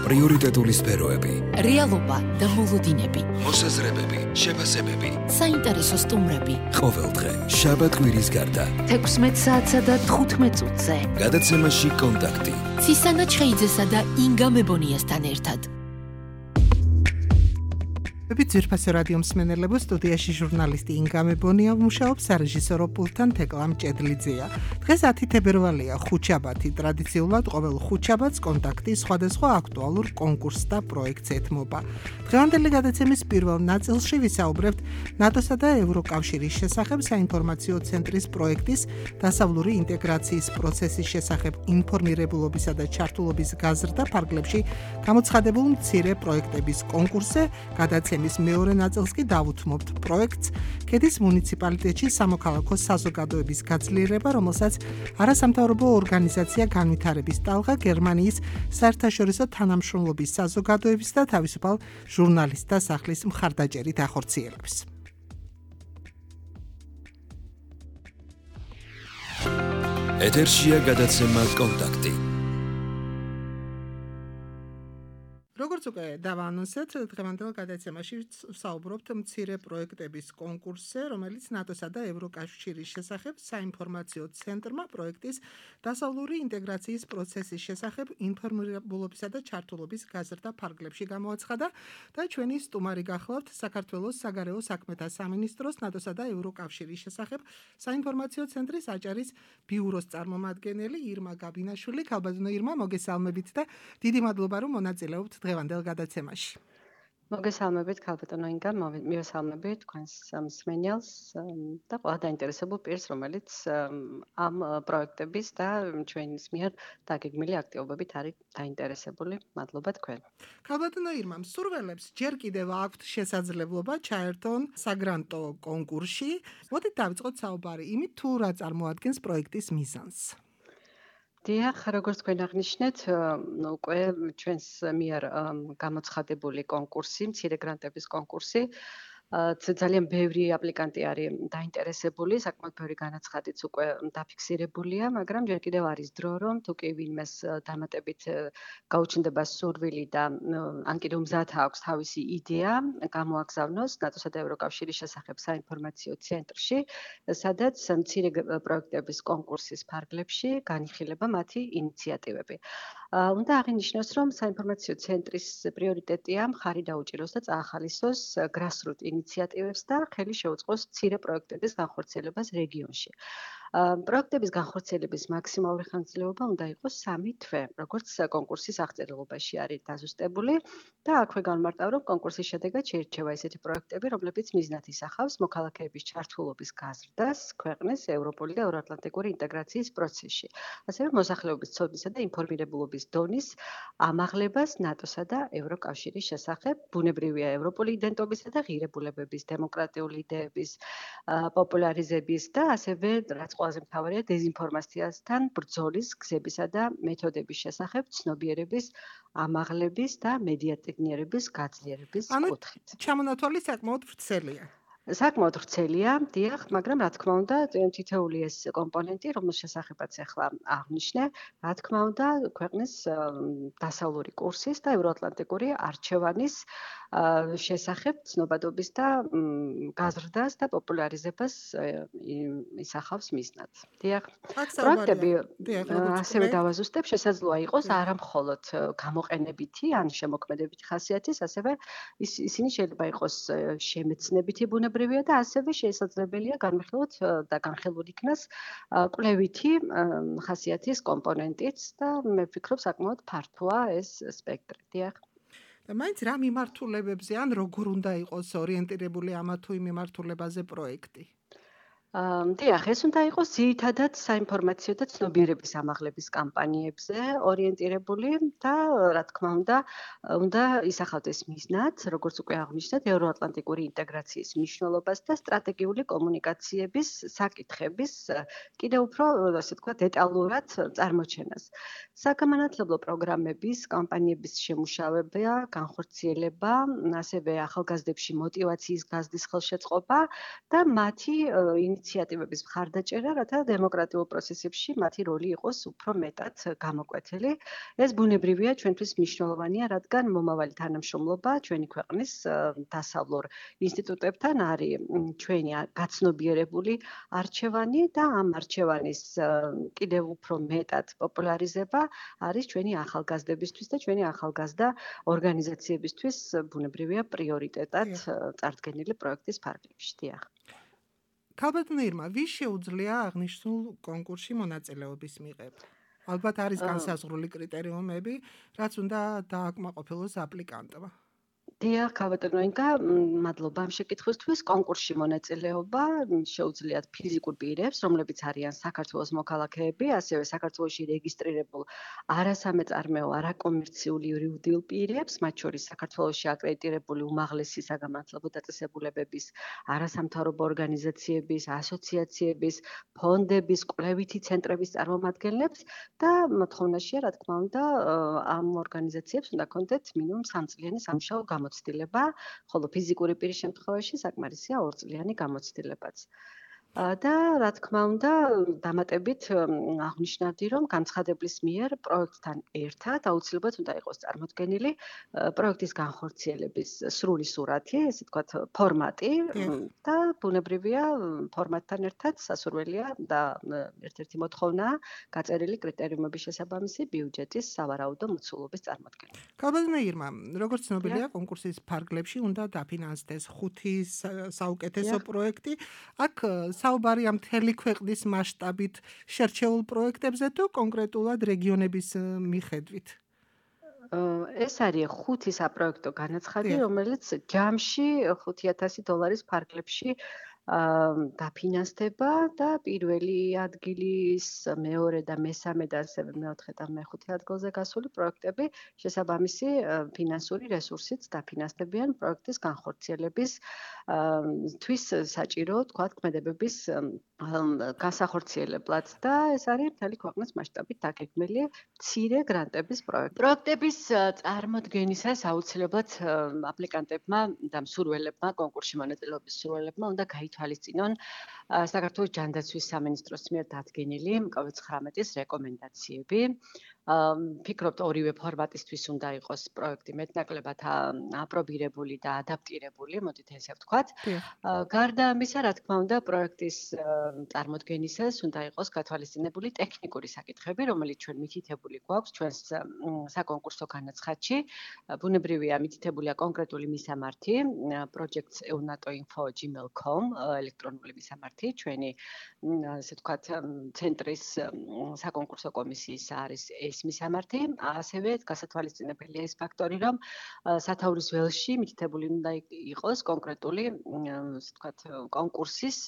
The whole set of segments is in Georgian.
პრიორიტეტული სფეროები, რეალობა და მოლოდინები, მოსაზრებები, შეფასებები, საინტერესო სტუმრები. ყოველდღე, შაბათ-კვირის გარდა, 16 საათსა და 15 წუთზე. გადაცემაში კონტაქტი. ცისანა ჩხეიძესა და ინგა მებონიასთან ერთად. ძვირფასო რადიო მსმენელებო, სტუდიაში ჟურნალისტი ინგა მებონია მუშაობს სარეჟისორო პულტთან თეკლა მჭედლიძეა. დღეს 10 თებერვალია, ხუთშაბათი. ტრადიციულად ყოველ ხუთშაბათს კონტაქტი სხვადასხვა აქტუალურ კონკურსს და პროექტს ეთმობა. დღევანდელი გადაცემის პირველ ნაწილში ვისაუბრებთ ნატოსა და ევროკავშირის შესახებ, საინფორმაციო ცენტრის პროექტის დასავლური ინტეგრაციის პროცესის შესახებ ინფორმირებულობისა და ჩართულობის გაზრდა ფარგლებში გამოცხადებულ მცირე პროექტების კონკურსზე. გადაცემის მეორე ნაწილს კი დავუთმობთ პროექტს ქედის მუნიციპალიტეტში სამოქალაქო საზოგადოების გაძლიერება, რომელსაც არასამთავრობო ორგანიზაცია განვითარების ტალღა გერმანიის საერთაშორისო თანამშრომლობის საზოგადოების და თავისუფალ ჟურნალისტთა სახლის მხარდაჭერით ახორციელებს. ეთერშია გადაცემა კონტაქტი. როგორც უკვე დავაანონსეთ, დღევანდელ გადაცემაში ვსაუბრობთ მცირე პროექტების კონკურსზე, რომელიც ნატოსა და ევროკავშირის შესახებ საინფორმაციო ცენტრმა პროექტის დასავლური ინტეგრაციის პროცესის შესახებ ინფორმირებულობისა და ჩართულობის გაზრდა ფარგლებში გამოაცხადა და ჩვენი სტუმარი გახლავთ საქართველოს საგარეო საქმეთა სამინისტროს ნატოსა და ევროკავშირის შესახებ საინფორმაციო ცენტრის აჭარის ბიუროს წარმომადგენელი ირმა გაბინაშვილი. ქალბატონო ირმა, მოგესალმებით და დიდი მადლობა, რომ მონაწილეობთ დღევანდელ გადაცემაში. მოგესალმებით, ქალბატონო ინგა, მივესალმებით თქვენს მსმენელს და ყველა დაინტერესებულ პირს, რომელიც ამ პროექტების და ჩვენის მიერ დაგეგმილი აქტივობებით არის დაინტერესებული. მადლობა თქვენ. ქალბატონო ირმა, მსურველებს ჯერ კიდევ აქვთ შესაძლებლობა ჩაერთონ საგრანტო კონკურსში. მოდით დავიწყოთ საუბარი იმით, თუ რა წარმოადგენს პროექტის მიზანს. დიახ, როგორც თქვენ აღნიშნეთ, უკვე ჩვენს მიერ გამოცხადებული კონკურსი, მცირე გრანტების კონკურსი, ძალიან ბევრი აპლიკანტი არის დაინტერესებული, საკმაოდ ბევრი განაცხადიც უკვე დაფიქსირებულია, მაგრამ ჯერ კიდევ არის დრო, რომ თუ კი ვინმეს დამატებით გაუჩნდება სურვილი და ან კიდევ მზად აქვს თავისი იდეა, გამოაგზავნოს ნატოსა და ევროკავშირის შესახებ საინფორმაციო ცენტრში, სადაც მცირე პროექტების კონკურსის ფარგლებში განიხილება მათი ინიციატივები. უნდა აღინიშნოს, რომ საინფორმაციო ცენტრის პრიორიტეტია მხარი დაუჭიროს და წაახალისოს grassroot ინიციატივებს და ხელი შეუწყოს მცირე პროექტების განხორციელებას რეგიონში. პროექტების განხორციელების მაქსიმალური ხანგრძლივობა უნდა იყოს 3 თვე, როგორც კონკურსის აღწერილობაში არის დაზუსტებული და აქვე განმარტავ, რომ კონკურსის შედეგად შეირჩევა ესეთი პროექტები, რომლებიც მიზნად ისახავს მოქალაქეების ჩართულობის გაზრდას ქვეყნის ევროპული და ევროატლანტიკური ინტეგრაციის პროცესში, ასევე მოსახლეობის ცოდნისა და ინფორმირებულობის დონის ამაღლებას ნატოსა და ევროკავშირის შესახებ, ბუნებრივია ევროპული იდენტობისა და ღირებულებების, დემოკრატიული იდეების პოპულარიზების და ასევე რაც ყველაზე მთავარია დეზინფორმაციასთან ბრძოლის გზებისა და მეთოდების შესახებ ცნობიერების ამაღლების და მედიატექნიერების გაძლიერების კუთხით. ჩამონათვალი საკმაოდ ვრცელია. საკმაოდ ვრცელია, დიახ, მაგრამ რა თქმა უნდა, თითოეული ეს კომპონენტი, რომელს შესახებაც ახლა აღნიშნე, რა თქმა უნდა, ქვეყნის დასავლური კურსის და ევროატლანტიკური არჩევანის შესახებ ცნობადობის და გაზრდას და პოპულარიზებას ისახავს მიზნად. დიახ, პროექტები ასევე დავაზუსტებ, შესაძლოა იყოს არა მხოლოდ გამოყენებითი ან შემოქმედებითი ხასიათის, ასევე ისინი შეიძლება იყოს შემეცნებითი ბუნებრივია და ასევე შესაძლებელია განვიხილოთ და განხილულ იქნას კვლევითი ხასიათის კომპონენტიც და მე ვფიქრობ საკმაოდ ფართოა ეს სპექტრი. დიახ. და მაინც რა მიმართულებებზე ან როგორ უნდა იყოს ორიენტირებული ამა თუ იმ მიმართულებაზე პროექტი? დიახ, ეს უნდა იყოს ძირითადად საინფორმაციო და ცნობიერების ამაღლების კამპანიებზე ორიენტირებული და რა თქმა უნდა ისახავდეს მიზნად, როგორც უკვე აღნიშნეთ, ევროატლანტიკური ინტეგრაციის მნიშვნელობას და სტრატეგიული კომუნიკაციების საკითხების კიდევ უფრო, ასე ვთქვათ, დეტალურად წარმოჩენას. საგამანათლებლო პროგრამების, კამპანიების შემუშავება, განხორციელება, ასევე ახალგაზრდებში მოტივაციის გაზრდის ხელშეწყობა და მათი ინიციატივების მხარდაჭერა, რათა დემოკრატიულ პროცესებში მათი როლი იყოს უფრო მეტად გამოკვეთილი. ეს ბუნებრივია, ჩვენთვის მნიშვნელოვანია, რადგან მომავალი თანამშრომლობა ჩვენი ქვეყნის დასავლურ ინსტიტუტებთან არის ჩვენი გაცნობიერებული არჩევანი და ამ არჩევანის კიდევ უფრო მეტად პოპულარიზება არის ჩვენი ახალგაზრდებისთვის და ჩვენი ახალგაზრდა ორგანიზაციებისთვის ბუნებრივია პრიორიტეტად წარდგენილი პროექტის ფარგლებში. დიახ. ქალბატონო ირმა, ვის შეუძლია აღნიშნულ კონკურსში მონაწილეობის მიღება? ალბათ არის განსაზღვრული კრიტერიუმები, რაც უნდა დააკმაყოფილოს აპლიკანტმა. დიახ, ქალბატონო ინგა, მადლობა ამ შეკითხვისთვის. კონკურსში მონაწილეობა შეუძლიათ ფიზიკურ პირებს, რომლებიც არიან საქართველოს მოქალაქეები, ასევე საქართველოში რეგისტრირებულ არასამეწარმეო, არაკომერციული იურიდიულ პირებს, მათ შორის საქართველოში აკრედიტირებული უმაღლესი საგამართლებლო დაწესებულებების, არასამთავრობო ორგანიზაციების, ასოციაციების, ფონდების, კვლევითი ცენტრების წარმომადგენლებს და მოთხოვნაშია, რა თქმა უნდა, ამ ორგანიზაციებს უნდა ქონდეთ მინიმუმ 3 წლიანი სამუშაო გამოცდილება, ხოლო ფიზიკური პირის შემთხვევაში საკმარისია 2 წლიანი გამოცდილებაც. და რა თქმა უნდა, დამატებით აღნიშნავდი, რომ განცხადებლის მიერ პროექტთან ერთად აუცილებლად უნდა იყოს წარმოდგენილი პროექტის განხორციელების სრული სურათი, ესე ვთქვათ, ფორმატი და ბუნებრივია ფორმატთან ერთად სასურველია და ერთ-ერთი მოთხოვნაა გაწერილი კრიტერიუმების შესაბამისი ბიუჯეტის სავარაუდო მოცულობის წარმოდგენა. ქალბატონო ირმა, როგორც ცნობილია, კონკურსის ფარგლებში უნდა დაფინანსდეს 5 საუკეთესო პროექტი. აქ საუბარია მთელი ქვეყნის მასშტაბით შერჩეულ პროექტებზე თუ კონკრეტულად რეგიონების მიხედვით? ეს არის 5 საპროექტო განაცხადი, რომელიც ჯამში $5,000 ფარგლებში დაფინანსდება და პირველი ადგილის, მეორე და მესამე და ასევე მეოთხე და მეხუთე ადგილზე გასული პროექტები შესაბამისი ფინანსური რესურსით დაფინანსდებიან პროექტის განხორციელების თვის საჭირო, თქვათ, ქმედებების განსახორციელებლად და ეს არის მთელი ქვეყნის მასშტაბით დაგეგმილი მცირე გრანტების პროექტი. პროექტების წარმოდგენისას აუცილებლად აპლიკანტებმა და მსურველებმა, კონკურსში მონაწილეობის მსურველებმა უნდა გაითვალისწინონ საქართველოს ჯანდაცვის სამინისტროს მიერ დადგენილი COVID-19 რეკომენდაციები. ფიქრობთ, ორივე ფორმატისთვის უნდა იყოს პროექტი მეტნაკლებად აპრობირებული და ადაპტირებული, მოდით ესე ვთქვათ. გარდა ამისა, რა თქმა უნდა, პროექტის წარმოდგენისას უნდა იყოს გათვალისწინებული ტექნიკური საკითხები, რომელიც ჩვენ მითითებული გვაქვს ჩვენს საკონკურსო განაცხადში. ბუნებრივია, მითითებულია კონკრეტული მისამართი, projects.eunato.info@gmail.com ელექტრონული მისამართი, ჩვენი ესე ვთქვათ, ცენტრის საკონკურსო კომისიის არის ეს მისამართი. ასევე გასათვალისწინებელია ეს ფაქტორი, რომ სათაურის ველში მითითებული უნდა იყოს კონკრეტული ესე ვთქვათ, კონკურსის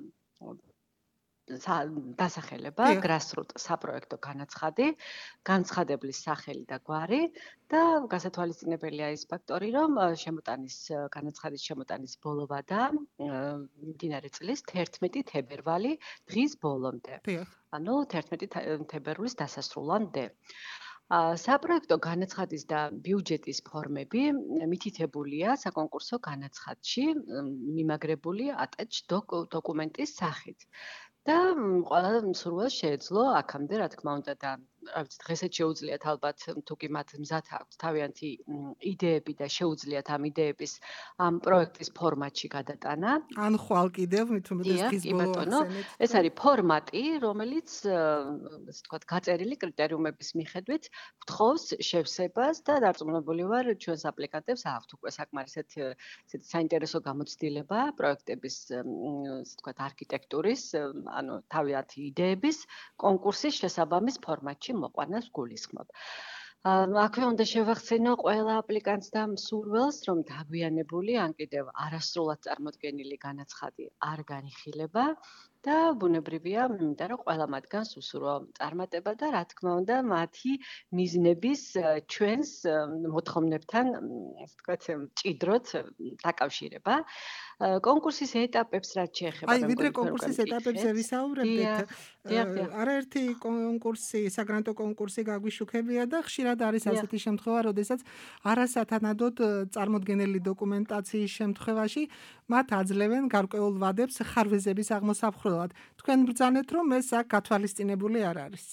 დასახელება, grassroot საპროექტო განაცხადი, განცხადeblis სახელი და გვარი და გასათვალისწინებელია ის ფაქტორი, რომ განაცხადის შემოტანის ბოლოვადა მდინარე წლის 11 თებერვალი დღის ბოლომდე. ანუ 11 თებერვლის დასასრულამდე. საპროექტო განაცხადის და ბიუჯეტის ფორმები მითითებულია საკონკურსო განაცხადში, მიმაგრებული attached დოკუმენტის სახით. და ყველა მსურველს შეეძლო აქამდე, რა თქმა უნდა და დღესაც შეუძლიათ ალბათ თუ კი მათ მზად აქვთ თავიანთი იდეები და შეუძლიათ ამ იდეების ამ პროექტის ფორმატში გადატანა. ან ხვალ კიდევ მithumedes ხის ბოლო ახსენეთ. ეს არის ფორმატი, რომელიც ასე ვთქვათ, გაწერილი კრიტერიუმების მიხედვით გთხოვს შევსებას და დარწმუნებული ვარ, ჩვენს აპლიკანტებს აქვთ უკვე საკმარისად საინტერესო გამოცდილება პროექტების ასე ვთქვათ, არქიტექტურის, ანუ თავიანთი იდეების კონკურსის შესაბამის ფორმატში მოყვანას გულისხმობ. აქვე უნდა შევახსენო ყველა აპლიკანტს და მსურველს, რომ დაგვიანებული ან კიდევ არასრულად წარმოდგენილი განაცხადი არ განიხილება და ბუნებრივია, იმიტომ რომ ყველა მათგანს უსურვო წარმატება და რა თქმა უნდა, მათი მიზნების ჩვენს მოთხოვნებთან, ასე ვთქვათ, ჭიდროთ დაკავშირება. კონკურსის ეტაპებს რაც შეეხება, აი, ვიდრე კონკურსის ეტაპებზე ვისაუბრებდით, დიახ. არაერთი კონკურსი, საგრანტო კონკურსი გაგვიშუქებია და ხშირად არის ასეთი შემთხვევა, როდესაც არასათანადოდ წარმოდგენილი დოკუმენტაციის შემთხვევაში მათ აძლევენ გარკვეულ ვადებს ხარვეზების აღმოსაფხრელად. თქვენ ბრძანეთ, რომ ეს აქ გათვალისწინებული არ არის.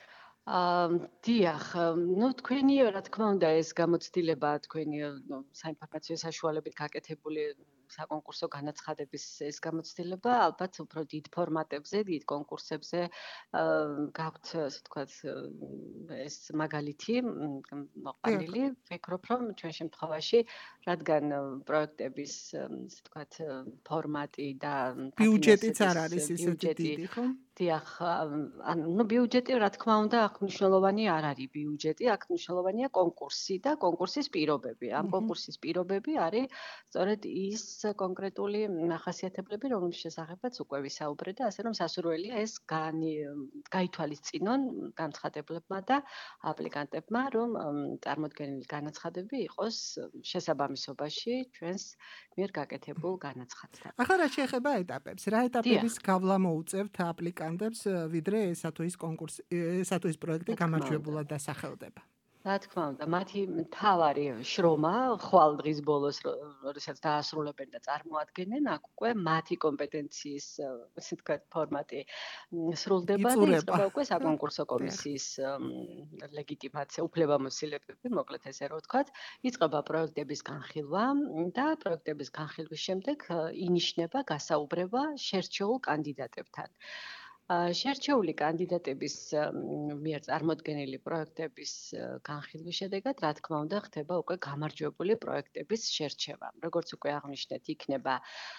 დიახ, თქვენი რა თქმა უნდა ეს გამოცდილება თქვენი საინფორმაციო საშუალებით გაკეთებული საკონკურსო განაცხადების ეს გამოცდილება ალბათ უფრო დიდ ფორმატებზე, დიდ კონკურსებზე გაქვთ, ასე ვთქვათ, ეს მაგალითი მოყვანილი. ვფიქრობ, რომ ჩვენ შემთხვევაში, რადგან პროექტების, ასე ვთქვათ, ფორმატი და ბიუჯეტიც არ არის ისეთი დიდი, ხო? დიახ, ანუ ბიუჯეტი რა თქმა უნდა აქ მნიშვნელოვანი არ არის ბიუჯეტი, აქ მნიშვნელოვანია კონკურსი და კონკურსის პირობები. ამ კონკურსის პირობები არის სწორედ ის კონკრეტული ახასიათებლები, რომლის შესახებაც უკვე ვისაუბრეთ და ასე რომ სასურველია ეს გაითვალისწინონ განცხადებლებმა და აპლიკანტებმა, რომ წარმოდგენილი განაცხადები იყოს შესაბამისობაში ჩვენს მიერ გაკეთებულ განაცხადთან. ახლა რა შეეხება ეტაპებს? რა ეტაპების გავლა მოუწევთ აპლიკანტებს, ვიდრე ესა თუ ის პროექტი გამარჯვებულად დასახელდება? რა თქმა უნდა, მათი მთავარი შრომა ხვალ დღის ბოლოს, როდესაც დაასრულებენ და წარმოადგენენ, აქ უკვე მათი კომპეტენციის, ასე ვთქვათ, ფორმატი სრულდება და იწყება უკვე საკონკურსო კომისიის ლეგიტიმაცია, უფლებამოსილებები, მოკლედ ესე რომ ვთქვათ, იწყება პროექტების განხილვა და პროექტების განხილვის შემდეგ ინიშნება გასაუბრება შერჩეულ კანდიდატებთან. შერჩეული კანდიდატების მიერ წარმოდგენილი პროექტების განხილვის შედეგად, რა თქმა უნდა, ხდება უკვე გამარჯვებული პროექტების შერჩევა. როგორც უკვე აღნიშნეთ, იქნება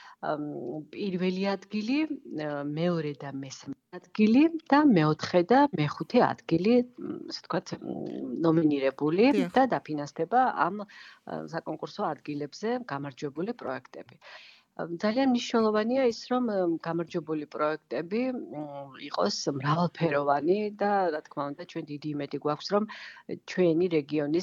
პირველი ადგილი, მეორე და მესამე ადგილი და მეოთხე და მეხუთე ადგილი, ასე ვთქვათ, ნომინირებული და დაფინანსდება ამ საკონკურსო ადგილებზე გამარჯვებული პროექტები. ძალიან მნიშვნელოვანია ის, რომ გამარჯვებული პროექტები იყოს მრავალფეროვანი და რა თქმა უნდა, ჩვენ დიდი იმედი გვაქვს, რომ ჩვენი რეგიონის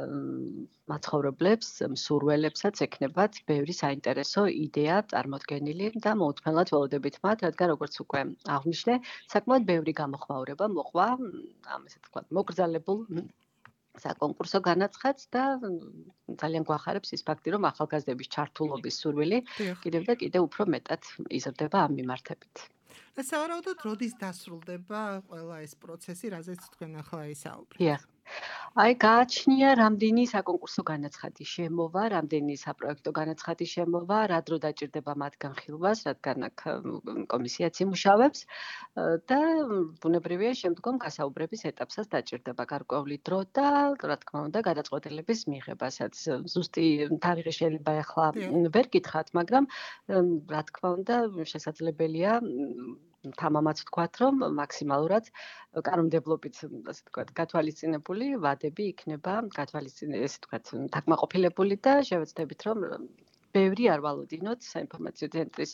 მაცხოვრებლებს, მსურველებსაც ექნებათ ბევრი საინტერესო იდეა წარმოდგენილი და მოუთმენლად ველოდებით მათ, რადგან როგორც უკვე აღნიშნე, საკმაოდ ბევრი გამოხმაურება მოყვა ამ ესე ვთქვათ, მოკრძალებულ საკონკურსო განაცხადს და ძალიან გვახარებს ის ფაქტი, რომ ახალგაზრდების ჩართულობის სურვილი კიდევ და კიდევ უფრო მეტად იზრდება ამ მიმართებით. სავარაუდოდ როდის დასრულდება ყველა ეს პროცესი, რაზეც თქვენ ახლა ისაუბრეთ? დიახ. აი, გააჩნია რამდენი საკონკურსო განაცხადი შემოვა, რამდენი საპროექტო განაცხადი შემოვა, რა დრო დაჭირდება მათ განხილვას, რადგან აქ კომისიაც იმუშავებს და ბუნებრივია შემდგომ გასაუბრების ეტაპსაც დაჭირდება გარკვეული დრო და რა თქმა უნდა გადაწყვეტილების მიღებასაც. ზუსტი თარიღი შეიძლება ახლა ვერ გითხრათ, მაგრამ რა თქმა უნდა შესაძლებელია თამამაც ვთქვათ, რომ მაქსიმალურად კანონმდებლობით, ასე ვთქვათ, გათვალისწინებული ვადები იქნება ესე ვთქვათ, დაკმაყოფილებული და შევეცდებით, რომ ბევრი არ ვალოდინოთ საინფორმაციო ცენტრის,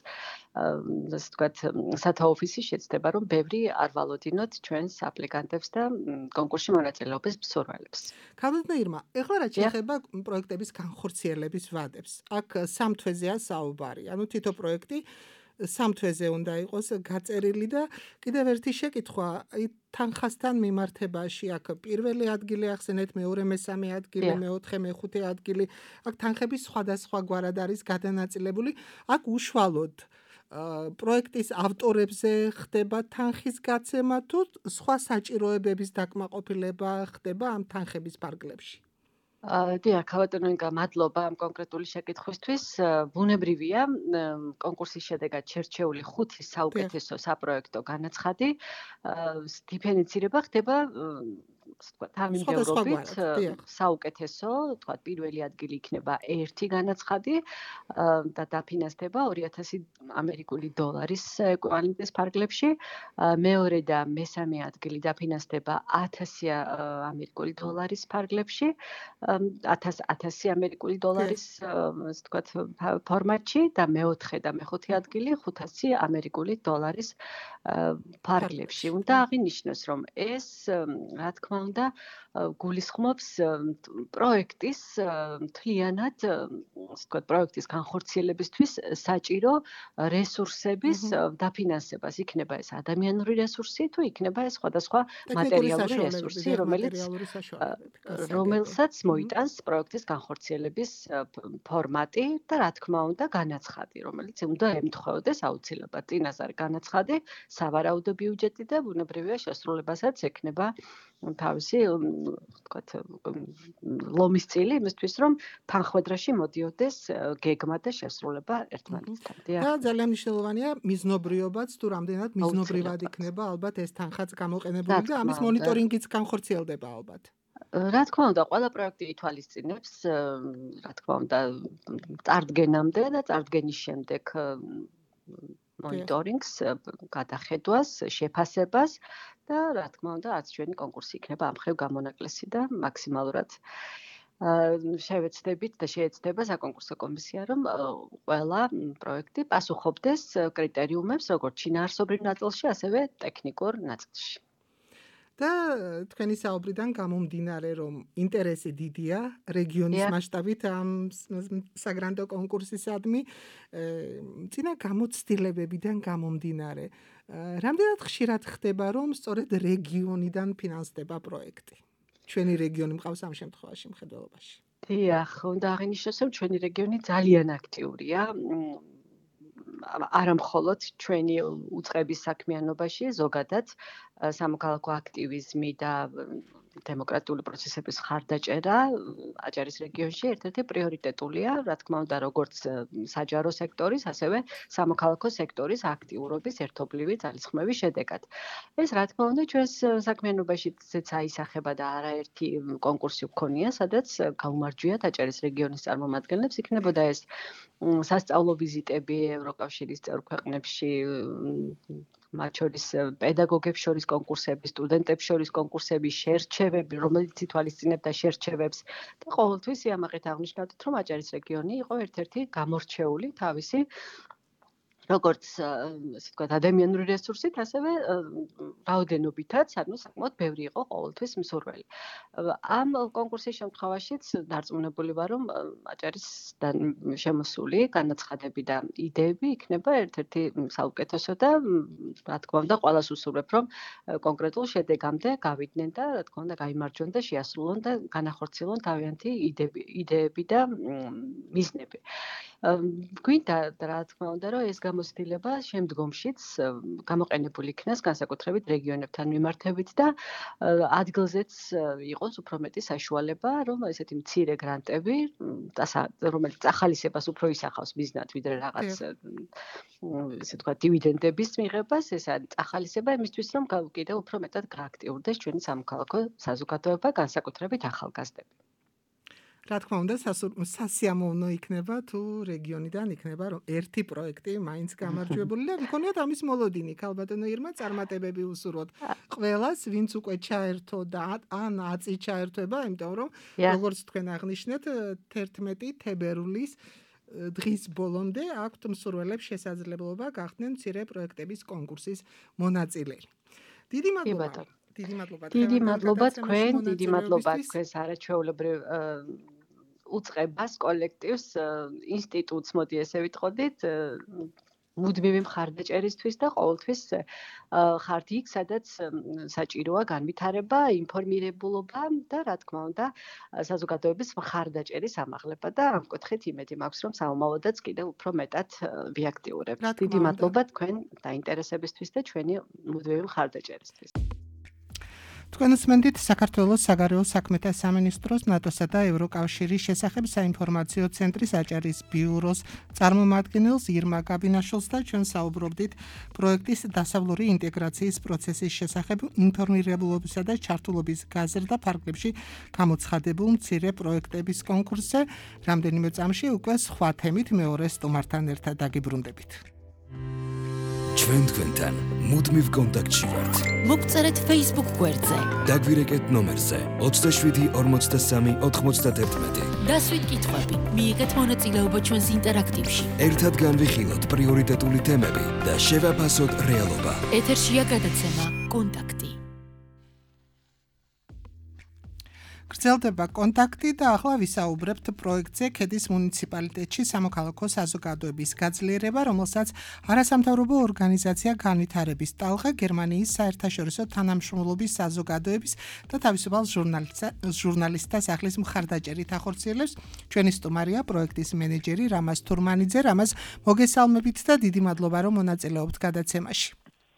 ასე ვთქვათ, სათაო ოფისი შეცდება, რომ ბევრი არ ვალოდინოთ ჩვენს აპლიკანტებს და კონკურსში მონაწილეობის მსურველებს. ქალბატონო, ეხლა რა შეეხება პროექტების განხორციელების ვადებს? აქ სამ თვეზეა საუბარი. ანუ თითო პროექტი სამ თვეზე უნდა იყოს გაწერილი და კიდევ ერთი შეკითხვა, თანხასთან მიმართებაში აქ პირველი ადგილი ახსენეთ, მეორე, მესამე ადგილი, მეოთხე, მეხუთე ადგილი, აქ თანხების სხვადასხვაგვარად არის გადანაწილებული. აქ უშუალოდ პროექტის ავტორებზე ხდება თანხის გაცემა თუ სხვა საჭიროებების დაკმაყოფილება ხდება ამ თანხების ფარგლებში? დიახ, ქალბატონო ინგა, მადლობა ამ კონკრეტული შეკითხვისთვის. ბუნებრივია, კონკურსის შედეგად შერჩეული 5 საუკეთესო საპროექტო განაცხადი დიფერენცირება ხდება ვთქვათ, სხვადასხვაგვარად, თანმიმდევრობით დიახ. საუკეთესო, ვთქვათ, პირველი ადგილი იქნება ერთი განაცხადი და დაფინანსდება 2000 ამერიკული დოლარის ეკვივალენტის ფარგლებში. მეორე და მესამე ადგილი დაფინანსდება 1000 ამერიკული დოლარის ფარგლებში, 1000 ამერიკული დოლარის, ასე ვთქვათ, ფორმატში და მეოთხე და მეხუთე ადგილი 500 ამერიკული დოლარის ფარგლებში. უნდა აღინიშნოს, რომ ეს, რა თქმა უნდა, გულისხმობს პროექტის მთლიანად, ასე ვთქვათ, პროექტის განხორციელებისთვის საჭირო რესურსების დაფინანსებას. იქნება ეს ადამიანური რესურსი, თუ იქნება ეს სხვადასხვა მატერიალური რესურსი, რომელსაც მოიტანს პროექტის განხორციელების ფორმატი და, რა თქმა უნდა, განაცხადი, რომელიც უნდა ემთხვეოდეს აუცილებლად. წინასწარ განაცხადი, სავარაუდო ბიუჯეტი და ბუნებრივია შესრულებასაც ექნება თავისი, ვთქვათ, ლომის წილი იმისთვის, რომ თანხმედრაში მოდიოდეს გეგმა და შესრულება ერთმანეთთან. და ძალიან მნიშვნელოვანია მიზნობრიობაც, თუ რამდენად მიზნობრივად იქნება ალბათ ეს თანხაც გამოყენებული და ამის მონიტორინგიც განხორციელდება ალბათ. რა თქმა უნდა, ყველა პროექტი ითვალისწინებს, რა თქმა უნდა, წარდგენამდე და წარდგენის შემდეგ მონიტორინგს, გადახედვას, შეფასებას და, რა თქმა უნდა, არც ჩვენი კონკურსი იქნება ამ ხრივ გამონაკლისი და მაქსიმალურად შევეცდებით და შეეცდება საკონკურსო კომისია, რომ ყველა პროექტი პასუხობდეს კრიტერიუმებს, როგორც შინაარსობრივ ნაწილში, ასევე ტექნიკურ ნაწილში. და თქვენი საუბრიდან გამომდინარე, რომ ინტერესი დიდია რეგიონის მასშტაბით ამ საგრანტო კონკურსისადმი, წინა გამოცდილებებიდან გამომდინარე, რამდენად ხშირად ხდება, რომ სწორედ რეგიონიდან ფინანსდება პროექტი? ჩვენი რეგიონი მყავს ამ შემთხვევაში მხედველობაში. დიახ, უნდა აღინიშნოს, რომ ჩვენი რეგიონი ძალიან აქტიურია. არა მხოლოდ ჩვენი უწყების საქმიანობაში, ზოგადად სამოქალაქო აქტივიზმი და დემოკრატიული პროცესების ხარდაჭერა აჭარის რეგიონში ერთ-ერთი პრიორიტეტულია, რა თქმა უნდა, როგორც საჯარო სექტორის, ასევე სამოქალაქო სექტორის აქტიურობის ერთობლივი ძალისხმევის შედეგად. ეს, რა თქმა უნდა, ჩვენს საქმიანობაშიც აისახება და არაერთი კონკურსი გვქონია, სადაც გაუმარჯვიათ აჭარის რეგიონის წარმომადგენლებს. იქნებოდა ეს სასწავლო ვიზიტები ევროკავშირის წევრ ქვეყნებში, მათ შორის პედაგოგებს შორის კონკურსები, სტუდენტებს შორის კონკურსები, შერჩევები, რომელიც ითვალისწინებდა შერჩევებს და ყოველთვის იამაყით აღნიშნავდით, რომ აჭარის რეგიონი იყო ერთ-ერთი გამორჩეული თავისი როგორც, ასე ვთქვათ, ადამიანური რესურსით, ასევე რაოდენობითაც, ანუ საკმაოდ ბევრი იყო ყოველთვის მსურველი. ამ კონკურსის შემთხვევაშიც დარწმუნებული ვარ, რომ აჭარისთან შემოსული განაცხადები და იდეები იქნება ერთ-ერთი საუკეთესო და, რა თქმა უნდა, ყველას უსურვებ, რომ კონკრეტულ შედეგამდე გავიდნენ და, რა თქმა უნდა, გაიმარჯვონ და შეასრულონ და განახორციელონ თავიანთი იდეები და მიზნები. გვინდა, რა თქმა უნდა, რომ ეს გამოცდილება შემდგომშიც გამოყენებული იქნას განსაკუთრებით რეგიონებთან მიმართებით და ადგილზეც იყოს უფრო მეტი საშუალება, რომ ესეთი მცირე გრანტები, რომელიც ახალისებას უფრო ისახავს მიზნად, ვიდრე რაღაც, ესე ვთქვათ, დივიდენდების მიღებას, ეს არის ახალისება იმისთვის, რომ კიდევ უფრო მეტად გააქტიურდეს ჩვენი სამოქალაქო საზოგადოება, განსაკუთრებით ახალგაზრდები. რა თქმა უნდა, სასიამოვნო იქნება თუ რეგიონიდან იქნება რომ ერთი პროექტი მაინც გამარჯვებული და მქონიათ ამის მოლოდინი. ქალბატონო ირმა, წარმატებები უსურვოთ ყველას, ვინც უკვე ჩაერთო და ან აწი ჩაერთვება, იმიტომ რომ როგორც თქვენ აღნიშნეთ, 11 თებერვლის დღის ბოლომდე აქვთ მსურველებს შესაძლებლობა გახდნენ მცირე პროექტების კონკურსის მონაწილე. დიდი მადლობა. დიდი მადლობა თქვენ, დიდი მადლობა თქვენს არაჩვეულებრივ უწყებას, კოლექტივს, ინსტიტუტს, მოდი ესე ვიტყოდით, მუდმივი მხარდაჭერისთვის და ყოველთვის ხართ იქ, სადაც საჭიროა განვითარება, ინფორმირებულობა და, რა თქმა უნდა, საზოგადოების მხარდაჭერის ამაღლება და ამ კუთხით იმედი მაქვს, რომ სამომავლოდაც კიდევ უფრო მეტად ვიაქტიურებთ. დიდი მადლობა თქვენ დაინტერესებისთვის და ჩვენი მუდმივი მხარდაჭერისთვის. თქვენ უსმენთ საქართველოს საგარეო საქმეთა სამინისტროს ნატოსა და ევროკავშირის შესახებ საინფორმაციო ცენტრის აჭარის ბიუროს წარმომადგენელს ირმა გაბინაშვილს და ჩვენ საუბრობდით პროექტის დასავლური ინტეგრაციის პროცესის შესახებ ინფორმირებულობისა და ჩართულობის გაზრდა ფარგლებში გამოცხადებულ მცირე პროექტების კონკურსზე. რამდენიმე წამში უკვე სხვა თემით მეორე სტუმართან ერთად დაგიბრუნდებით. ჩვენ თქვენთან მუდმივ კონტაქტში ვართ. მოგწერეთ Facebook გვერდზე. დაგვირეკეთ ნომერზე 27 43 91. დასვით კითხვები, მიიღეთ მონაწილეობა ჩვენს ინტერაქტივში. ერთად განვიხილოთ პრიორიტეტული თემები და შევაფასოთ რეალობა. ეთერშია გადაცემა კონტაქტი. გრძელდება კონტაქტი და ახლა ვისაუბრებთ პროექტზე ქედის მუნიციპალიტეტში სამოქალაქო საზოგადოების გაძლიერება, რომელსაც არასამთავრობო ორგანიზაცია განვითარების ტალღა, გერმანიის საერთაშორისო თანამშრომლობის საზოგადოების და თავისუფალ ჟურნალისტთა სახლის მხარდაჭერით ახორციელებს. ჩვენი სტუმარია პროექტის მენეჯერი რამაზ თურმანიძე. რამაზ, მოგესალმებით და დიდი მადლობა რომ მონაწილეობთ გადაცემაში.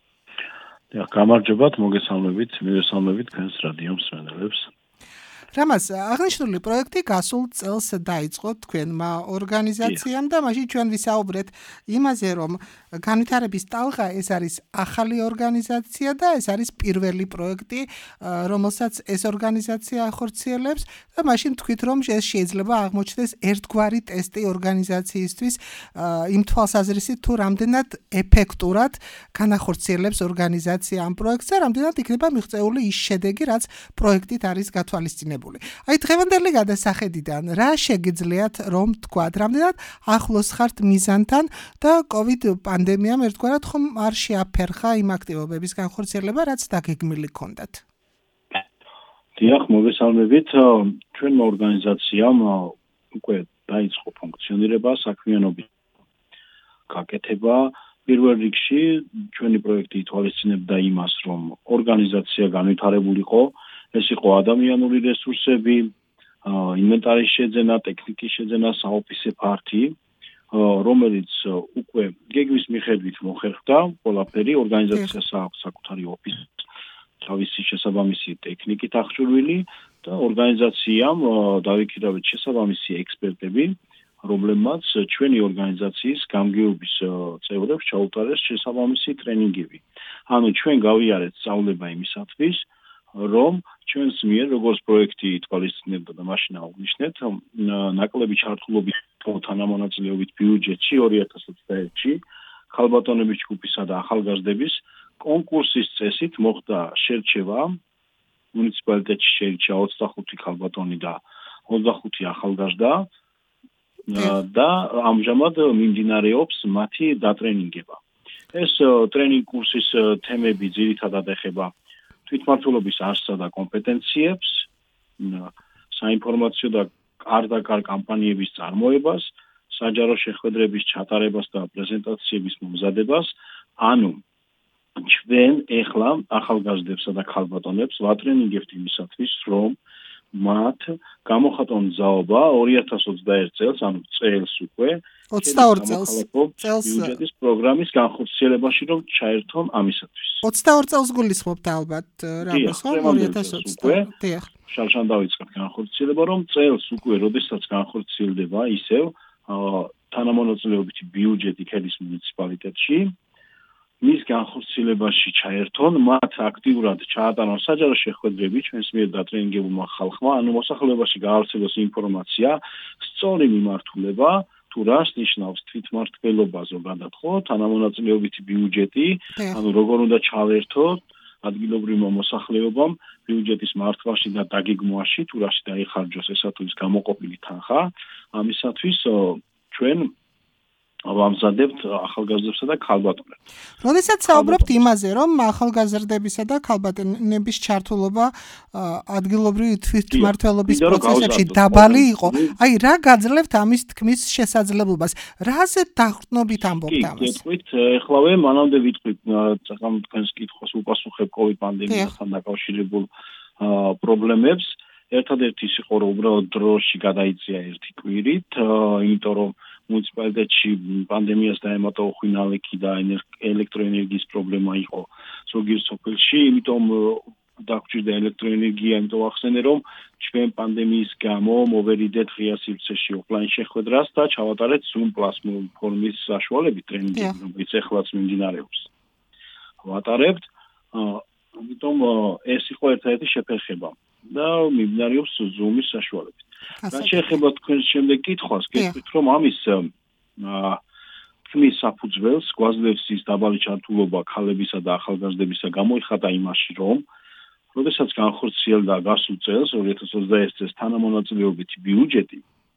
გამარჯობათ, მოგესალმებით, მივესალმებით თქვენს რადიო მსმენელებს. რამაზ, აღნიშნული პროექტი გასულ წელს დაიწყო თქვენმა ორგანიზაციამ და მაშინ ჩვენ ვისაუბრეთ იმაზე, რომ განვითარების ტალღა ეს არის ახალი ორგანიზაცია და ეს არის პირველი პროექტი, რომელსაც ეს ორგანიზაცია ახორციელებს და მაშინ თქვით, რომ ეს შეიძლება აღმოჩნდეს ერთგვარი ტესტი ორგანიზაციისთვის იმ თვალსაზრისით, თუ რამდენად ეფექტურად განახორციელებს ორგანიზაცია ამ პროექტს და რამდენად იქნება მიღწეული ის შედეგი, რაც პროექტით არის გათვალისწინებული. აი დღევანდელი გადასახედიდან რა შეგიძლიათ რომ თქვათ, რამდენად ახლოს ხართ მიზანთან და COVID პანდემიამ ერთგვარად ხომ არ შეაფერხა იმ აქტივობების განხორციელება, რაც დაგეგმილი ჰქონდათ? დიახ, მოგესალმებით. ჩვენმა ორგანიზაციამ უკვე დაიწყო ფუნქციონირება, საქმიანობის გაკეთება. პირველ რიგში ჩვენი პროექტი ითვალისწინებდა იმას, რომ ორგანიზაცია განვითარებულიყო. ეს იყო ადამიანური რესურსები, ინვენტარის შეძენა, ტექნიკის შეძენა, საოფისე ფართი, რომელიც უკვე გეგმის მიხედვით მოხერხდა, ყველაფერი ორგანიზაციას აქვს საკუთარი ოფისი, თავისი შესაბამისი ტექნიკით აღჭურვილი და ორგანიზაციამ დავიქირავეთ შესაბამისი ექსპერტები, რომლებმაც ჩვენი ორგანიზაციის გამგეობის წევრებს ჩაუტარეს შესაბამისი ტრენინგები. ანუ ჩვენ გავიარეთ სწავლება იმისათვის, რომ ჩვენს მიერ როგორც პროექტი ითვალისწინებდა და მაშინ აღვნიშნეთ, ნაკლები ჩართულობით თანამონაწილეობით ბიუჯეტში 2021-ში ხალბატონების ჯგუფისა და ახალგაზრდების კონკურსის წესით მოხდა შერჩევა. მუნიციპალიტეტში შეირჩა 25 ხალბატონი და 25 ახალგაზრდა და ამჟამად მიმდინარეობს მათი დატრენინგება. ეს ტრენინგ კურსის თემები ძირითადად ეხება თვითმმართველობის არსსა და კომპეტენციებს, საინფორმაციო და კარ-და-კარ კამპანიების წარმოებას, საჯარო შეხვედრების ჩატარებას და პრეზენტაციების მომზადებას. ანუ ჩვენ ეხლა ახალგაზრდებსა და ქალბატონებს ვატრენინგებთ იმისათვის, რომ მათ გამოხატონ ძალობა 2021 წელს, ანუ წელს უკვე 22 წელს ბიუჯეტის პროგრამის განხორციელებაში რომ ჩაერთონ ამისათვის. 22 წელს გულისხმობთ ალბათ რამას ხო 2020. დიახ. შალშან დავიწყეთ განხორციელება, რომ წელს უკვე როდესაც განხორციელდება ისევ თანამონაწილეობითი ბიუჯეტი ქედის მუნიციპალიტეტში, მის განხორციელებაში ჩაერთონ, მათ აქტიურად ჩაატარონ საჯარო შეხვედრები ჩვენს მიერ დატრენინგებულმა ხალხმა, ანუ მოსახლეობაში გაავრცელოს ინფორმაცია, სწორი მიმართულება, თუ რას ნიშნავს თვითმმართველობა ზოგადად ხო, თანამონაწილეობითი ბიუჯეტი, ანუ როგორ უნდა ჩავერთოთ ადგილობრივმა მოსახლეობამ ბიუჯეტის მართვაში და დაგეგმვაში, თუ რაში დაიხარჯოს ესა თუ ის გამოყოფილი თანხა, ამისათვის ჩვენ ვამზადებთ ახალგაზრდებსა და ქალბატონებს. როდესაც საუბრობთ იმაზე, რომ ახალგაზრდებისა და ქალბატონების ჩართულობა ადგილობრივი თვითმმართველობის პროცესებში დაბალი იყო, აი რა გაძლევთ ამის თქმის შესაძლებლობას? რაზე დაყრდნობით ამბობთ ამას? გეტყვით, ეხლავე მანამდე ვიტყვით, წაღამ თქვენს კითხვას უპასუხებ COVID პანდემიასთან დაკავშირებულ პრობლემებს. ერთადერთი ის იყო, რომ უბრალოდ დროში გადაიწია ერთი კვირით, იმიტომ რომ მუნიციპალიტეტში პანდემიას დაემატა უხვინალექი და ელექტროენერგიის პრობლემა იყო ზოგიერთ სოფელში, იმიტომ დაგჭირდა ელექტროენერგია, იმიტომ ახსენე რომ ჩვენ პანდემიის გამო მოვერიდეთ ღია სივრცეში ოფლაინ შეხვედრას და ჩავატარეთ Zoom პლატფორმის საშუალებით ტრენინგები, რომელიც ეხლაც მიმდინარეობს. ვატარებთ, ამიტომ ეს იყო ერთ-ერთი შეფერხება და მიმდინარეობს Zoom-ის საშუალებით. რაც შეეხება თქვენს შემდეგ კითხვას, გეტყვით რომ ამის თქმის საფუძველს გვაძლევს ის დაბალი ჩართულობა ქალებისა და ახალგაზრდებისა გამოიხატა იმაში, რომ როდესაც განხორციელდა გასულ წელს 2021 წელს თანამონაწილეობითი ბიუჯეტი,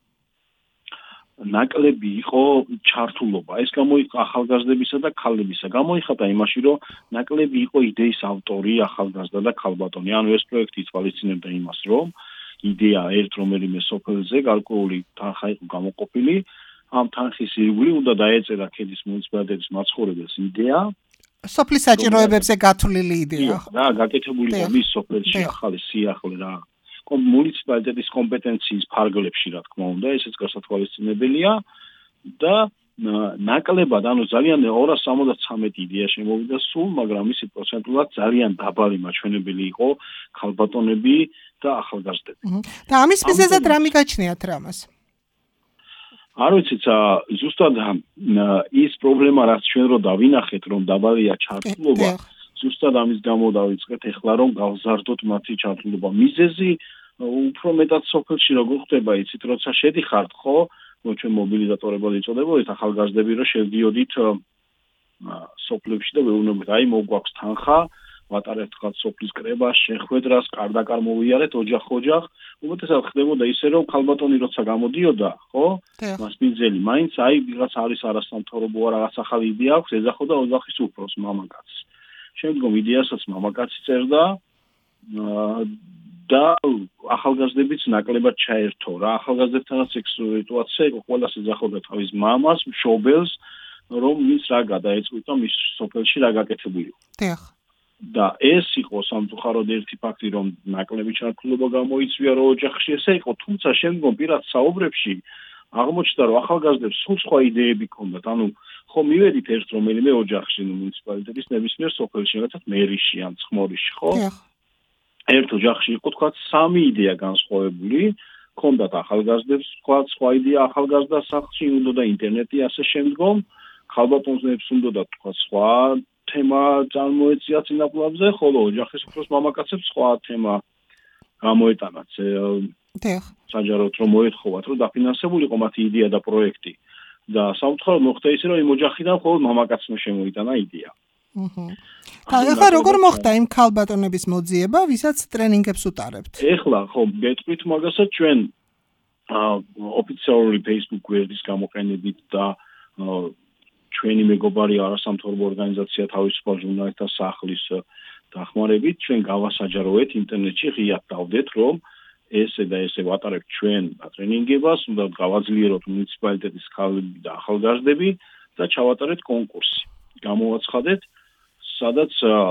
ნაკლები იყო ჩართულობა. ეს გამოიხატა ახალგაზრდებისა და ქალებისა. გამოიხატა იმაში, რომ ნაკლები იყო იდეის ავტორი ახალგაზრდა და ქალბატონი. ანუ ეს პროექტი ითვალისწინებდა იმას, რომ იდეა ერთ რომელიმე სოფელზე გარკვეული თანხა იყო გამოყოფილი. ამ თანხის ირგვლივ უნდა დაეწერა ქედის მუნიციპალიტეტის მაცხოვრებელს იდეა. სოფლის საჭიროებებზე გათვლილი იდეა. რა, გაკეთებული იყო მის სოფელში ახალი სიახლე რა. მუნიციპალიტეტის კომპეტენციის ფარგლებში, რა თქმა უნდა, ესეც გასათვალისწინებელია და ნაკლებად, ანუ ძალიან 273 იდეა შემოვიდა სულ, მაგრამ ისი პროცენტულად ძალიან დაბალი მაჩვენებელი იყო ქალბატონები და ახალგაზრდები. და ამის მიზეზად რა მიგაჩნიათ რამას? არ ვიცით, ზუსტად ის პრობლემა, რაც ჩვენ რო დავინახეთ, რომ დაბალია ჩართულობა, ზუსტად ამის გამო დავიწყეთ ეხლა რომ გავზარდოთ მათი ჩართულობა. მიზეზი უფრო მეტად სოფელში როგორ ხდება, იცით, როცა შედიხართ, ხო, ჩვენ მობილიზატორებად იწოდებოდით ახალგაზრდები, რომ შევდიოდით სოფლებში და ვეუბნებით, აი მოგვაქვს თანხა, ვატარებთ თქვა სოფლის კრებას, შეხვედრას, კარდაკარ მოვიარეთ ოჯახ-ოჯახ. უმეტესად ხდებოდა ისე, რომ ქალბატონი როცა გამოდიოდა, ხო? მას მიზელი, მაინც აი ვიღაც არის არასამთავრობო რაღაც ახალი იდეა აქვს, ეძახოდა ოჯახის უფროს მამაკაცს. შემდგომ იდეასაც მამაკაცი წერდა და ახალგაზრდებიც ნაკლებად ჩაერთო რა. ახალგაზრდებთანაც ეს სიტუაცია იყო, ყველას ეძახოდა თავის მამას, მშობელს, რომ ის რა გადაეწყვიტა მის სოფელში რა გაკეთებულიო. და ეს იყო სამწუხაროდ ერთი ფაქტი, რომ ნაკლები ჩართულობა გამოიწვია რო ოჯახში ესე იყო, თუმცა შემდგომ პირად საუბრებში აღმოჩნდა, რომ ახალგაზრდებს სულ სხვა იდეები ჰქონდათ. ანუ ხო მივედით ერთ რომელიმე ოჯახში, მუნიციპალიტეტის ნებისმიერ სოფელში, რაღაცა მერიში ან ცხმორიში, ხო? ერთ ოჯახში იყო თქვა 3 იდეა განსხვავებული, ჰქონდათ ახალგაზრდებს სხვა იდეა ახალგაზრდა სახლში, უნდა ინტერნეტი ასე შემდგომ, ქალბატონებს უნდა თქვა სხვა თემა წარმოეწია წინაპლებზე, ხოლო ოჯახის უფროს მამაკაცებს სხვა თემა გამოეტანათ. საჯაროდ რომ მოეთხოვათ, რომ დაფინანსებულიყო მათი იდეა და პროექტი. და სამწუხაროდ მოხდა ისე, რომ იმ ოჯახიდან მხოლოდ მამაკაცმა შემოიტანა იდეა. ახლა როგორ მოხდა იმ ქალბატონების მოძიება, ვისაც ტრენინგებს უტარებთ? ეხლა ხო გეტყვით მაგასაც ჩვენ ოფიციალური Facebook გვერდის გამოყენებით და ჩვენი მეგობარი არასამთავრობო ორგანიზაცია თავისუფალ ჟურნალისტთა სახლის დახმარებით ჩვენ გავასაჯაროეთ ინტერნეტში ღიად დავდეთ რომ ესე და ესე ვატარებთ ჩვენ ტრენინგებას, უნდა გავაძლიეროთ მუნიციპალიტეტის ქალები და ახალგაზრდები და ჩავატარეთ კონკურსი. გამოვაცხადეთ, სადაც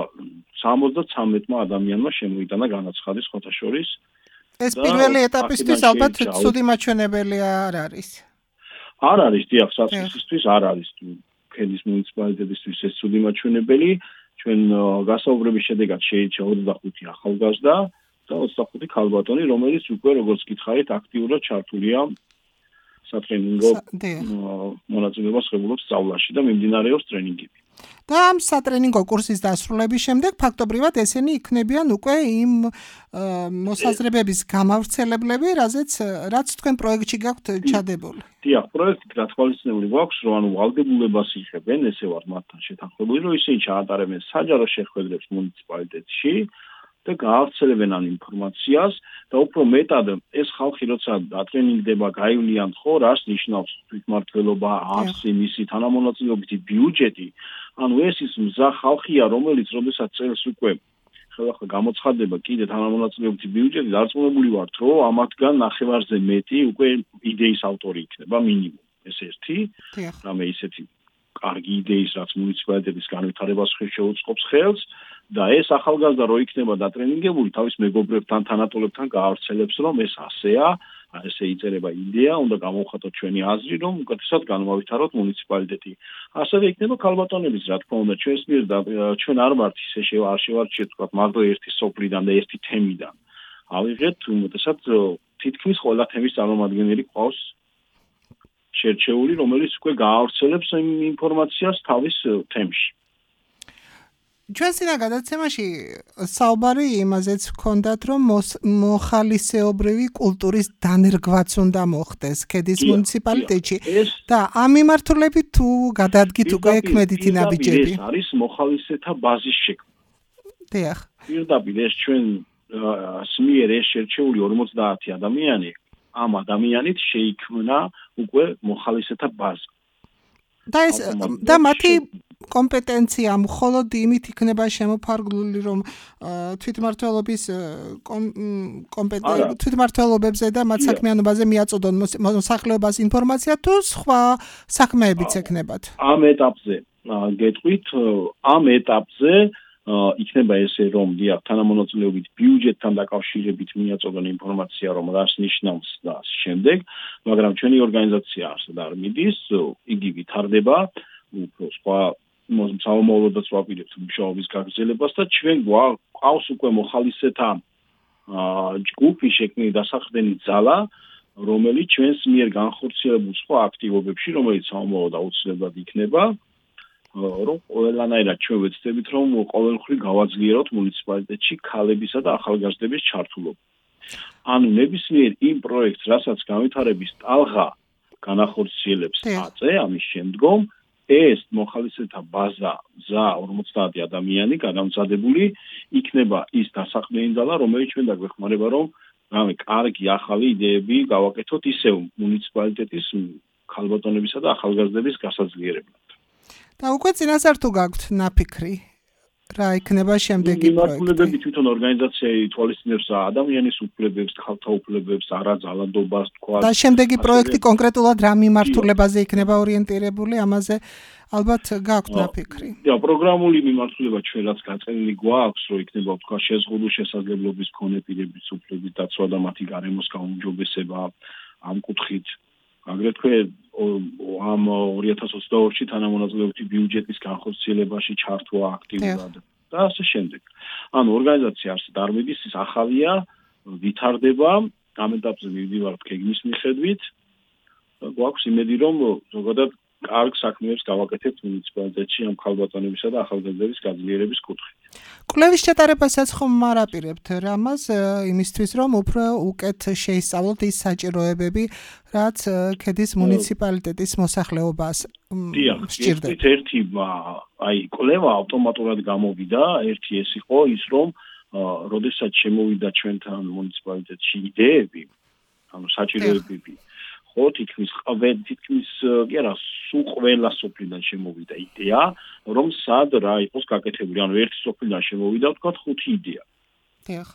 73-მა ადამიანმა შემოიტანა განაცხადი სხვათა შორის. ეს პირველი ეტაპისთვის ალბათ ცუდი მაჩვენებელი არ არის. არ არის, დიახ, საწყისისთვის არ არის. ქედის მუნიციპალიტეტისთვის ეს ცუდი მაჩვენებელი. ჩვენ გასაუბრების შედეგად შეირჩა 25 ახალგაზრდა და 25 ქალბატონი, რომელიც უკვე როგორც გითხარით, აქტიურად ჩართულია სატრენინგო მონაწილეობას ღებულობს სწავლაში და მიმდინარეობს ტრენინგები. და ამ სატრენინგო კურსის დასრულების შემდეგ ფაქტობრივად ესენი იქნებიან უკვე იმ მოსაზრებების გამავრცელებლები, რაც თქვენ პროექტში გაქვთ ჩადებული. დიახ, პროექტი გათვალისწინებული გვაქვს, რომ ანუ ვალდებულებას იღებენ, ესე ვარ მათთან შეთანხმებული, რომ ისინი ჩაატარებენ საჯარო შეხვედრებს მუნიციპალიტეტში და გაავრცელებენ ამ ინფორმაციას და უფრო მეტად ეს ხალხი როცა ატრენინგდება, გაივლიან ხო, რას ნიშნავს თვითმმართველობა, არსი, მისი თანამონაწილეობითი ბიუჯეტი. ანუ ეს ის მზა ხალხია, რომელიც როდესაც წელს უკვე ხელახლა გამოცხადდება კიდე თანამონაწილეობითი ბიუჯეტი, დარწმუნებული ვართ, რომ ამათგან ნახევარზე მეტი უკვე იდეის ავტორი იქნება მინიმუმ. ეს ერთი, რამე ისეთი კარგი იდეის, რაც მუნიციპალიტეტის განვითარებას შეუწყობს ხელს და ეს ახალგაზრდა რო იქნება დატრენინგებული, თავის მეგობრებთან, თანატოლებთან გაავრცელებს, რომ ეს ასეა, ესე იწერება იდეა, უნდა გამოვხატოთ ჩვენი აზრი, რომ უკეთესად განმავითაროთ მუნიციპალიტეტი. ასევე იქნება ქალბატონების, რა თქმა უნდა, ჩვენს მიერ და ჩვენ არ ვართ ისე არ შევარჩიეთ, თქვა, მაგდო ერთი სოფლიდან და ერთი თემიდან. ავიღეთ უმეტესად თითქმის ყველა თემის წარმომადგენელი ყავს შერჩეული, რომელიც უკვე გაავრცელებს იმ ინფორმაციას თავის თემში. ჩვენ წინა გადაცემაში საუბარი იმაზეც ვქონდათ, რომ მოხალისეობრივი კულტურის დანერგვაც უნდა მოხდეს ქედის მუნიციპალიტეტში და ამ მიმართულებით თუ გადადგით უკვე ქმედითი ნაბიჯები. ეს არის მოხალისეთა ბაზის შექმნა. დიახ. პირდაპირ ეს ჩვენ მიერ ეს შერჩეული 50 ადამიანი, ამ ადამიანით შეიქმნა უკვე მოხალისეთა ბაზა. და მათი კომპეტენცია მხოლოდ იმით იქნება შემოფარგლული, რომ თვითმმართველობის თვითმმართველობებზე და მათ საქმიანობაზე მიაწოდონ მოსახლეობას ინფორმაცია თუ სხვა საქმეებიც ექნებათ. ამ ეტაპზე გეტყვით, ამ ეტაპზე იქნება ესე, რომ დიახ, თანამონაწილეობით ბიუჯეტთან დაკავშირებით მიაწოდონ ინფორმაცია, რომ რას ნიშნავს და ასე შემდეგ, მაგრამ ჩვენი ორგანიზაცია არსად არ მიდის, იგი ვითარდება, უფრო სხვა საომავლოდაც ვაპირებთ მუშაობის გაგრძელებას და ჩვენ გვყავს უკვე მოხალისეთა ჯგუფი შექმნილი დასახდენი ძალა, რომელიც ჩვენს მიერ განხორციელებულ სხვა აქტივობებში, რომელიც საომავლოდ აუცილებლად იქნება, რომ ყველანაირად ჩვენ ვეცდებით, რომ ყოველმხრივ გავაძლიეროთ მუნიციპალიტეტში ქალებისა და ახალგაზრდების ჩართულობა. ანუ ნებისმიერ იმ პროექტს, რასაც განვითარების ტალღა განახორციელებს აწე, ამის შემდგომ ეს მოხალისეთა ბაზა 50 ადამიანი გადამზადებული იქნება ის დასახდენი ძალა, რომელიც ჩვენ დაგვეხმარება, რომ რამე კარგი ახალი იდეები გავაკეთოთ ისევ მუნიციპალიტეტის ქალბატონებისა და ახალგაზრდების გასაძლიერებლად. და უკვე წინასწარ თუ გაქვთ ნაფიქრი რა იქნება შემდეგი პროექტი? მიმართულებები თვითონ ორგანიზაცია ითვალისწინებს ადამიანის უფლებებს, ქალთა უფლებებს, არაძალადობას, თქვა. და შემდეგი პროექტი კონკრეტულად რა მიმართულებაზე იქნება ორიენტირებული, ამაზე ალბათ გაქვთ ნაფიქრი. პროგრამული მიმართულება ჩვენ რაც გაწერილი გვაქვს, რომ იქნება თქვა შეზღუდული შესაძლებლობის მქონე პირების უფლების დაცვა და მათი გარემოს გაუმჯობესება ამ კუთხით. აგრეთვე ამ 2022-ში თანამონაწილეობითი ბიუჯეტის განხორციელებაში ჩართვა აქტიურად და ასე შემდეგ. ანუ ორგანიზაცია არსად არ მიდის, ის ახალია, ვითარდება, ამ ეტაპზე მივდივართ გეგმის მიხედვით. გვაქვს იმედი, რომ ზოგადად კარგ საქმეებს გავაკეთებთ მუნიციპალიტეტში ამ ქალბატონებისა და ახალგაზრდების გაძლიერების კუთხით. კვლევის ჩატარებასაც ხომ არ აპირებთ რამას იმისთვის, რომ უფრო უკეთ შეისწავლოთ ის საჭიროებები, რაც ქედის მუნიციპალიტეტის მოსახლეობას სჭირდება. ერთი კვლევა ავტომატურად გამოვიდა, ერთი ეს იყო ის, რომ როდესაც შემოვიდა ჩვენთან მუნიციპალიტეტში იდეები, ანუ საჭიროებები, ხო, თითქმის კი არა, სულ ყველა სოფლიდან შემოვიდა იდეა, რომ სად რა იყოს გაკეთებული. ანუ ერთი სოფლიდან შემოვიდა, ვთქვათ, 5 იდეა. დიახ.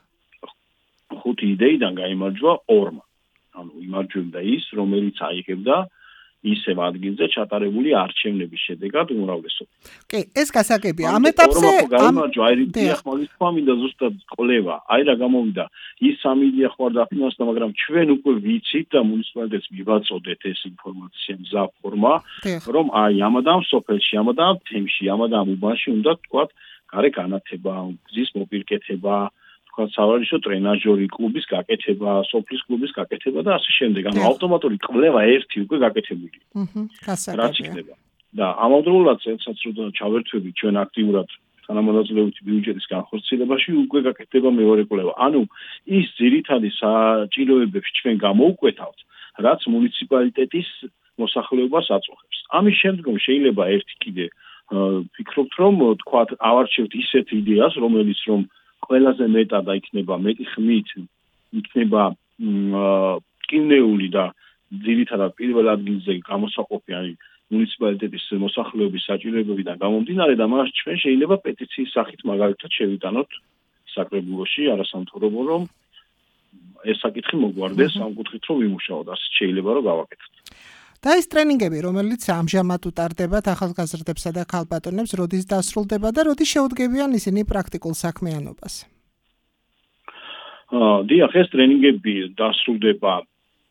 5 იდეიდან გაიმარჯვა 2-მა. ანუ იმარჯვებდა ის, რომელიც აიღებდა ისევ ადგილზე ჩატარებული არჩევნების შედეგად უმრავლესობას. კი, ეს გასაგებია. ამ ეტაპზე გამარჯვა, დიახ, მაგის თქმა მინდა ზუსტად კვლევა. რა გამოვიდა, ის 3 იდეა ხო არ დაფინანსდა, მაგრამ ჩვენ უკვე ვიცით და მუნიციპალიტეტს მივაწოდეთ ეს ინფორმაცია მზა ფორმა, რომ ამადამ სოფელში, ამადამ თემში, ამადამ უბანში უნდა თქვათ, გარე განათება, გზის მოპირკეთება, სავარჯიშო ტრენაჟორი, კლუბის გაკეთება, სოფლის კლუბის გაკეთება და ასე შემდეგ. ანუ ავტომატური კვლევა ერთი უკვე გაკეთებულია. რაც იქნება. და ამავდროულად წელსაც რომ ჩავერთვებით ჩვენ აქტიურად თანამონაწილეობითი ბიუჯეტის განხორციელებაში, უკვე გაკეთდება მეორე კვლევა. ანუ ის ძირითადი საჭიროებებს ჩვენ გამოვკვეთავთ, რაც მუნიციპალიტეტის მოსახლეობას აწუხებს. ამის შემდგომ შეიძლება ერთი კიდე ვფიქრობთ, რომ თქვათ ავარჩევთ ისეთ იდეას, რომელიც რომ ყველაზე მეტად იქნება მეტი ხმით იქნება კინეული და ძირითადად პირველ ადგილზე გამოსაყოფიანი მუნიციპალიტეტის მოსახლეობის საჭიროებებიდან გამომდინარე და მას ჩვენ შეიძლება პეტიციის სახით მაგალითად შევიტანოთ საკრებულოში არასამთავრობო, რომ ეს საკითხი მოგვარდეს ამ კუთხით რომ ვიმუშაოთ, ასე შეიძლება რომ გავაკეთოთ. და ის ტრენინგები, რომელიც ამჟამად უტარდებათ ახალგაზრდებსა და ქალბატონებს, როდის დასრულდება და როდის შეუდგებიან ისინი პრაქტიკულ საქმიანობას? დიახ, ეს ტრენინგები დასრულდება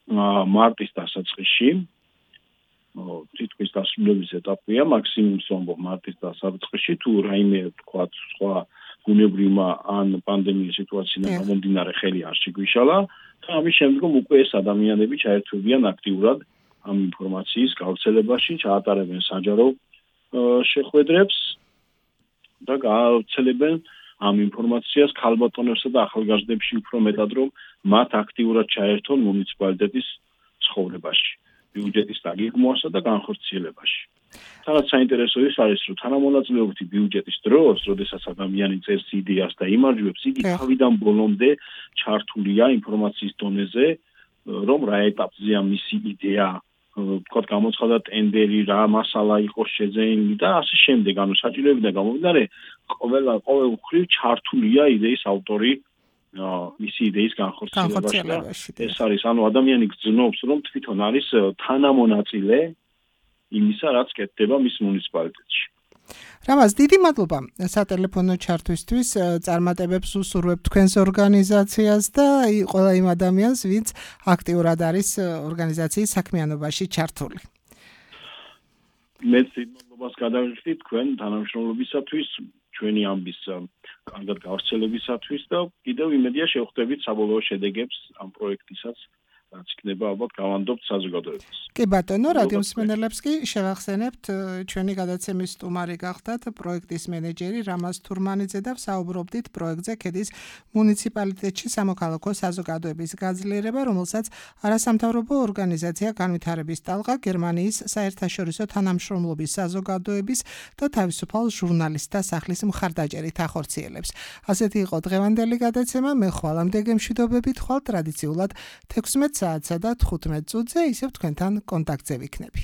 მარტის დასაწყისში. თითქმის დასრულების ეტაპია, მაქსიმუმ ვამბობ მარტის დასაწყისში, თუ რაიმე თქვა სხვა გუნებრივმა ან პანდემიის სიტუაციიდან გამომდინარე ხელი არ შეგვიშალა და ამის შემდგომ უკვე ეს ადამიანები ჩაერთვებიან აქტიურად ამ ინფორმაციის გავრცელებაში, ჩაატარებენ საჯარო შეხვედრებს და გაავრცელებენ ამ ინფორმაციას ქალბატონებსა და ახალგაზრდებში უფრო მეტად, რომ მათ აქტიურად ჩაერთონ მუნიციპალიტეტის ცხოვრებაში, ბიუჯეტის დაგეგმვასა და განხორციელებაში. Თანაც საინტერესო ის არის, რომ თანამონაწილეობითი ბიუჯეტის დროს, როდესაც ადამიანი წერს იდეას და იმარჯვებს, იგი თავიდან ბოლომდე ჩართულია ინფორმაციის დონეზე, რომ რა ეტაპზეა მისი იდეა, თქვა გამოცხადა ტენდერი, რა მასალა იყოს შეძენილი და ასე შემდეგ. ანუ საჭიროებიდან გამომდინარე, ყოველ მხრივ ჩართულია იდეის ავტორი მისი იდეის განხორციელებაში. ეს არის, ანუ ადამიანი გრძნობს, რომ თვითონ არის თანამონაწილე იმისა, რაც კეთდება მის მუნიციპალიტეტში. რამაზ, დიდი მადლობა სატელეფონო ჩართვისთვის, წარმატებებს უსურვებ თქვენს ორგანიზაციას და ყველა იმ ადამიანს, ვინც აქტიურად არის ორგანიზაციის საქმიანობაში ჩართული. მეც მადლობას გადავიხდით თქვენ თანამშრომლობისათვის, ჩვენი ამბის კარგად გავრცელებისათვის და კიდევ იმედია შევხვდებით საბოლოო შედეგებს ამ პროექტისაც, რაც იქნება ალბათ გავანდობთ საზოგადოებას. კი ბატონო, რადიო მსმენელებს კი შევახსენებთ, ჩვენი გადაცემის სტუმარი გახდათ პროექტის მენეჯერი რამაზ თურმანიძე და ვსაუბრობდით პროექტზე ქედის მუნიციპალიტეტში სამოქალაქო საზოგადოების გაძლიერება, რომელსაც არასამთავრობო ორგანიზაცია განვითარების ტალღა, გერმანიის საერთაშორისო თანამშრომლობის საზოგადოების და თავისუფალ ჟურნალისტთა სახლის მხარდაჭერით ახორციელებს. ასეთი იყო დღევანდელი გადაცემა, მე ხვალამდე გემშვიდობებით, ხვალ ტრადიციულად 16 საათსა და 15 წუთზე ისევ თქვენთან კონტაქტზე ვიქნები.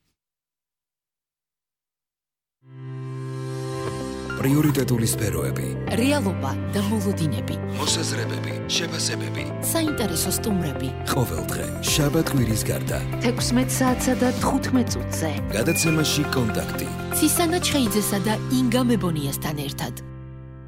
პრიორიტეტული სფეროები, რეალობა და მოლოდინები, მოსაზრებები, შეფასებები, საინტერესო სტუმრები. ყოველდღე, შაბათ-კვირის გარდა, 16 საათსა და 15 წუთზე. გადაცემაში კონტაქტი. ცისანა ჩხეიძესა და ინგა მებონიასთან ერთად.